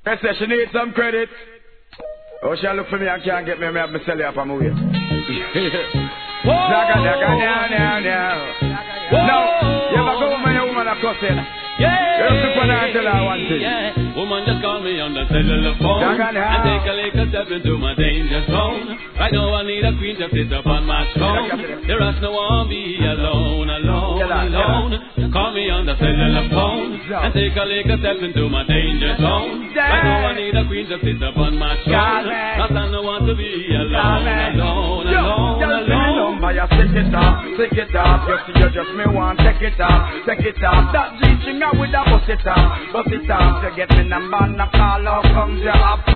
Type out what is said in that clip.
I said she needs some credit. Oh, she look for me and can't get me. I have to sell her up on my way. Now, you ever go with my woman a cussing? Yeah. You have to put her and tell her one thing. Yeah. Woman just call me on the cellular phone and take a little step into my danger zone. Right now I need a queen to sit up on my throne. There is no one be alone. Call me on the cellular phone and take a little step into my danger zone. Right now I need a queen to sit up on my throne. Cause I don't want to be alone. Take it off, you see you just me want, take it off. That reaching out with a bust it off, to get me number, knock all out, comes your up.